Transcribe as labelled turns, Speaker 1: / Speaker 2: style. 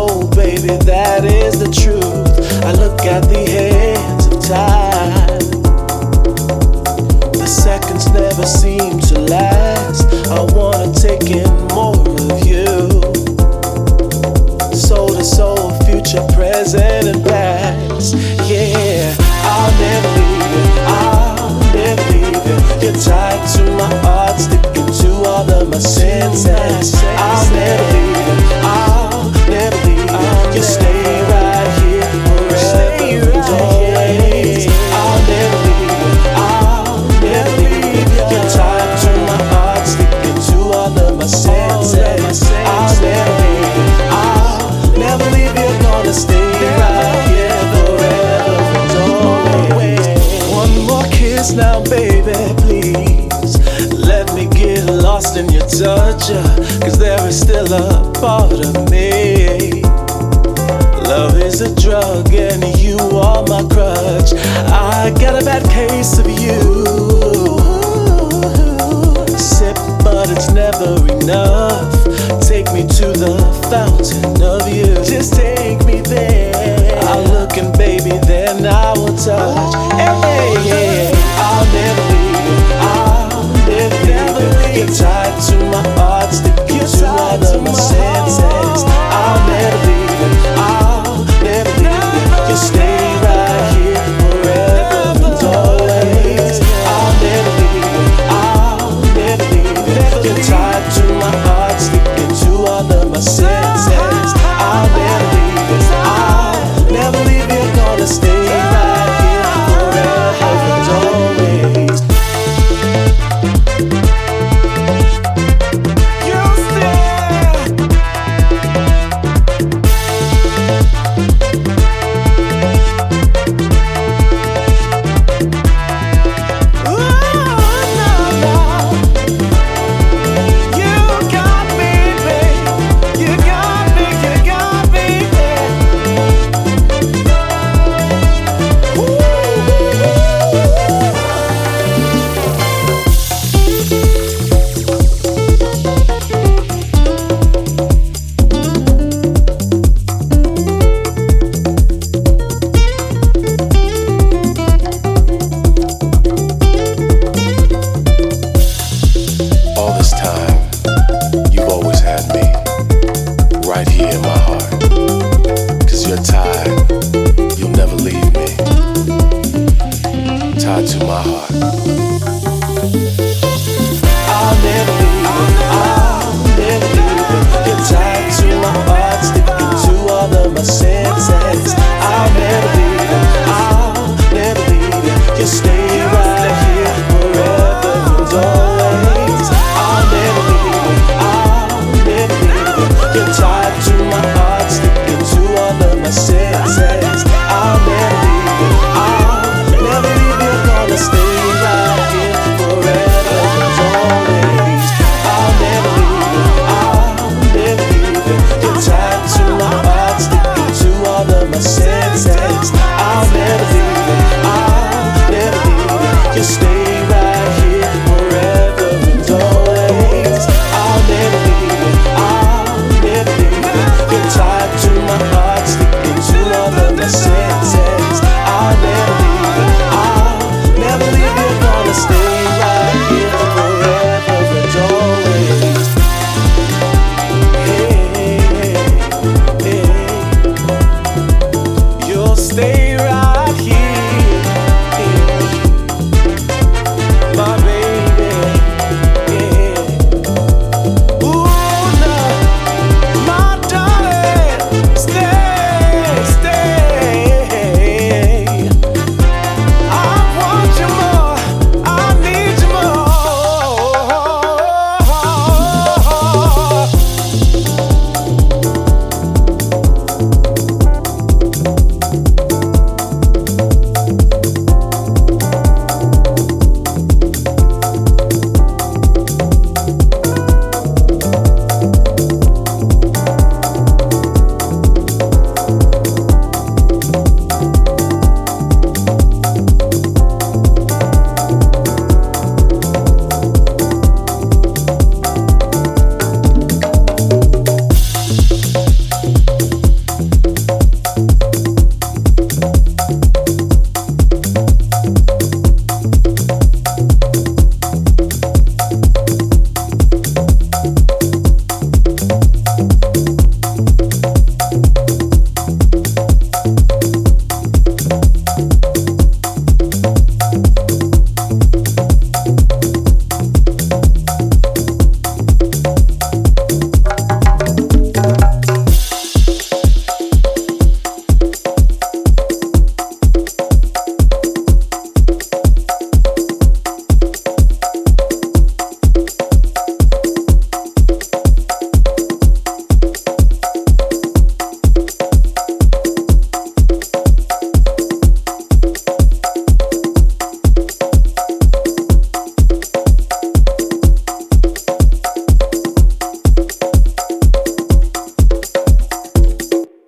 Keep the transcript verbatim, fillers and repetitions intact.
Speaker 1: Oh, baby, that is the truth. I look at the hands of time. The seconds never seem to last. I wanna take in more of you. Soul to soul, future, present, and past. Yeah, I'll never leave you. I'll never leave you. You're tied to my heart, sticking to all of my senses. I'll never leave you. I'll never leave you. You stay right here forever and always. I'll never leave you. I'll never leave you. You're tied to my heart, sticking to all of my senses. I'll never leave you. I'll never leave you. Gonna stay right here forever and always. One more kiss now, baby, please. Let me get lost in your touch, uh, cause there is still a part of me. Love is a drug and you are my crutch. I got a bad case of you.